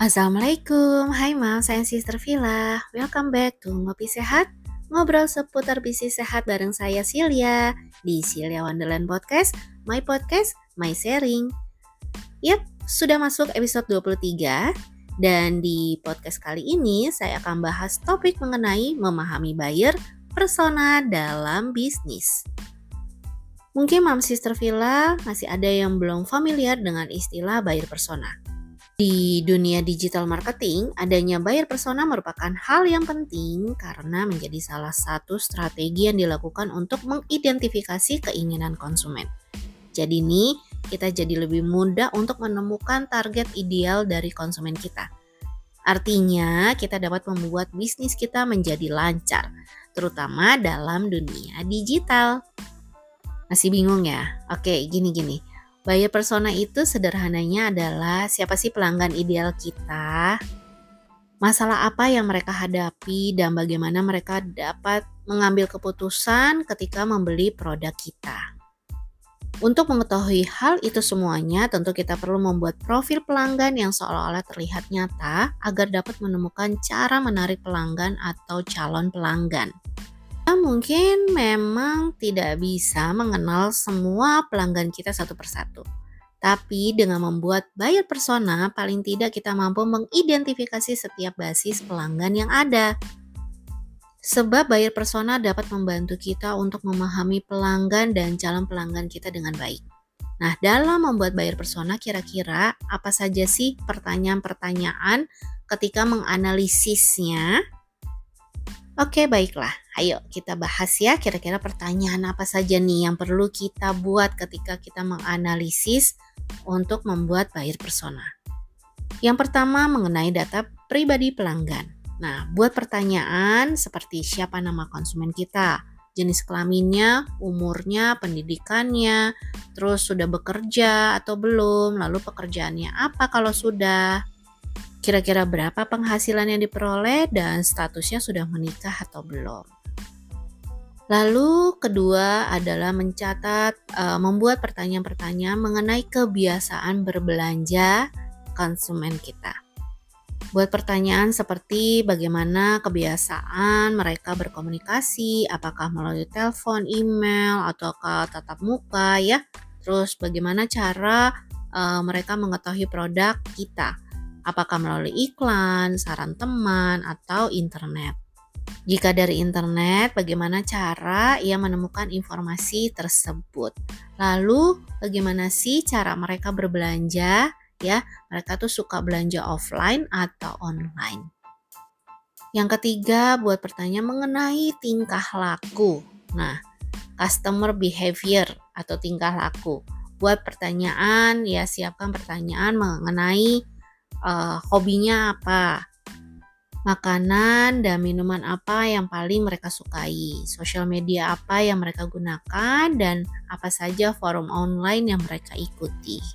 Assalamualaikum, hai Mam, saya Sister Villa. Welcome back to Ngopi Sehat, ngobrol seputar bisnis sehat bareng saya Silya di Silya Wonderland Podcast, my sharing. Yap, sudah masuk episode 23 dan di podcast kali ini saya akan bahas topik mengenai memahami buyer persona dalam bisnis. Mungkin Mam Sister Villa masih ada yang belum familiar dengan istilah buyer persona. Di dunia digital marketing, adanya buyer persona merupakan hal yang penting karena menjadi salah satu strategi yang dilakukan untuk mengidentifikasi keinginan konsumen. Jadi nih, kita jadi lebih mudah untuk menemukan target ideal dari konsumen kita. Artinya, kita dapat membuat bisnis kita menjadi lancar, terutama dalam dunia digital. Masih bingung ya? Oke, gini. Buyer persona itu sederhananya adalah siapa sih pelanggan ideal kita, masalah apa yang mereka hadapi, dan bagaimana mereka dapat mengambil keputusan ketika membeli produk kita. Untuk mengetahui hal itu semuanya, tentu kita perlu membuat profil pelanggan yang seolah-olah terlihat nyata agar dapat menemukan cara menarik pelanggan atau calon pelanggan. Mungkin memang tidak bisa mengenal semua pelanggan kita satu persatu. Tapi dengan membuat buyer persona, paling tidak kita mampu mengidentifikasi setiap basis pelanggan yang ada. Sebab buyer persona dapat membantu kita untuk memahami pelanggan dan calon pelanggan kita dengan baik. Nah, dalam membuat buyer persona, kira-kira apa saja sih pertanyaan-pertanyaan ketika menganalisisnya? Oke, baiklah. Ayo kita bahas ya kira-kira pertanyaan apa saja nih yang perlu kita buat ketika kita menganalisis untuk membuat buyer persona. Yang pertama mengenai data pribadi pelanggan. Nah, buat pertanyaan seperti siapa nama konsumen kita, jenis kelaminnya, umurnya, pendidikannya, terus sudah bekerja atau belum, lalu pekerjaannya apa kalau sudah, kira-kira berapa penghasilan yang diperoleh, dan statusnya sudah menikah atau belum. Lalu kedua adalah membuat pertanyaan-pertanyaan mengenai kebiasaan berbelanja konsumen kita. Buat pertanyaan seperti bagaimana kebiasaan mereka berkomunikasi, apakah melalui telepon, email, ataukah tatap muka ya. Terus bagaimana cara mereka mengetahui produk kita. Apakah melalui iklan, saran teman, atau internet? Jika dari internet, bagaimana cara ia menemukan informasi tersebut? Lalu, bagaimana sih cara mereka berbelanja? Ya, mereka tuh suka belanja offline atau online. Yang ketiga, buat pertanyaan mengenai tingkah laku. Nah, customer behavior atau tingkah laku. Buat pertanyaan, ya siapkan pertanyaan mengenai hobinya apa, makanan dan minuman apa yang paling mereka sukai, sosial media apa yang mereka gunakan, dan apa saja forum online yang mereka ikuti.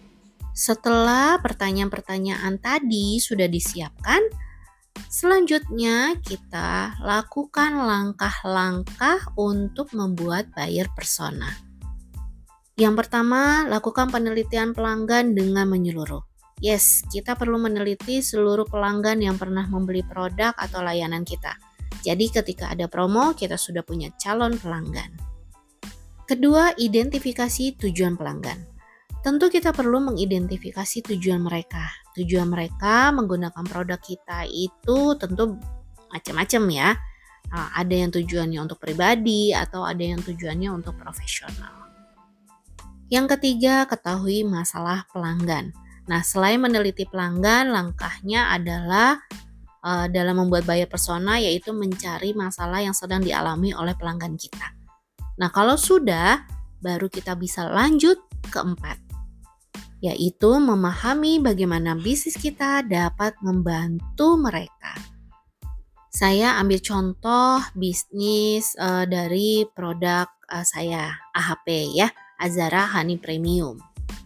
Setelah pertanyaan-pertanyaan tadi sudah disiapkan, selanjutnya kita lakukan langkah-langkah untuk membuat buyer persona. Yang pertama, lakukan penelitian pelanggan dengan menyeluruh. Yes, kita perlu meneliti seluruh pelanggan yang pernah membeli produk atau layanan kita. Jadi ketika ada promo, kita sudah punya calon pelanggan. Kedua, identifikasi tujuan pelanggan. Tentu kita perlu mengidentifikasi tujuan mereka. Tujuan mereka menggunakan produk kita itu tentu macam-macam ya. Nah, ada yang tujuannya untuk pribadi atau ada yang tujuannya untuk profesional. Yang ketiga, ketahui masalah pelanggan. Nah, selain meneliti pelanggan, langkahnya adalah dalam membuat buyer persona, yaitu mencari masalah yang sedang dialami oleh pelanggan kita. Nah, kalau sudah, baru kita bisa lanjut keempat, yaitu memahami bagaimana bisnis kita dapat membantu mereka. Saya ambil contoh bisnis dari produk saya, AHP ya, Azara Honey Premium.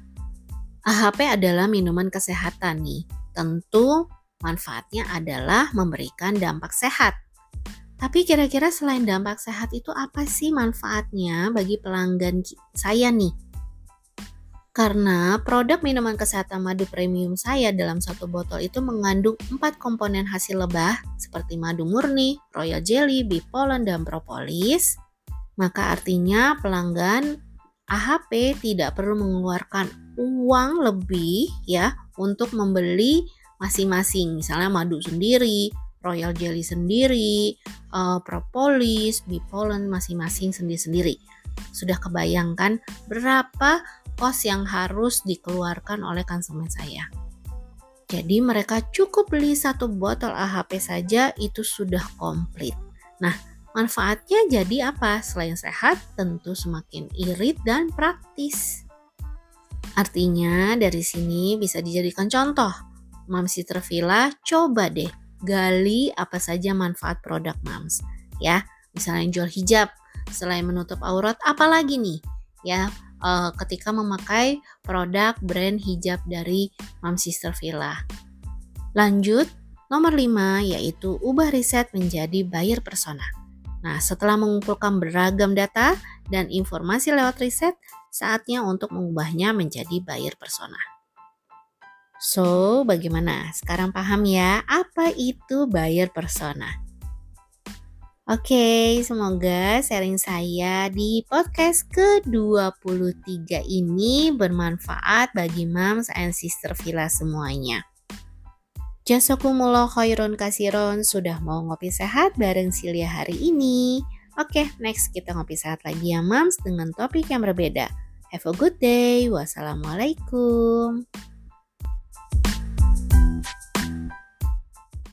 AHP adalah minuman kesehatan nih. Tentu manfaatnya adalah memberikan dampak sehat. Tapi kira-kira selain dampak sehat itu apa sih manfaatnya bagi pelanggan saya nih? Karena produk minuman kesehatan madu premium saya dalam satu botol itu mengandung 4 komponen hasil lebah seperti madu murni, royal jelly, bee pollen, dan propolis, maka artinya pelanggan AHP tidak perlu mengeluarkan uang lebih ya untuk membeli masing-masing, misalnya madu sendiri, royal jelly sendiri, propolis, bee pollen masing-masing sendiri-sendiri. Sudah kebayangkan berapa kos yang harus dikeluarkan oleh konsumen saya. Jadi mereka cukup beli satu botol AHP saja itu sudah komplit. Nah, manfaatnya jadi apa? Selain sehat, tentu semakin irit dan praktis. Artinya dari sini bisa dijadikan contoh. Moms Sister Villa, coba deh gali apa saja manfaat produk Moms. Ya, misalnya jual hijab, selain menutup aurat, apalagi nih? Ya, ketika memakai produk brand hijab dari Moms Sister Villa. Lanjut, nomor 5 yaitu ubah riset menjadi buyer persona. Nah, setelah mengumpulkan beragam data dan informasi lewat riset, saatnya untuk mengubahnya menjadi buyer persona. So, bagaimana? Sekarang paham ya apa itu buyer persona? Oke, semoga sharing saya di podcast ke-23 ini bermanfaat bagi Moms and Sister Villa semuanya. Jazakumullah khairon kasiron sudah mau ngopi sehat bareng Silia hari ini. Oke, next kita ngopi sehat lagi ya Moms dengan topik yang berbeda. Have a good day. Wassalamualaikum.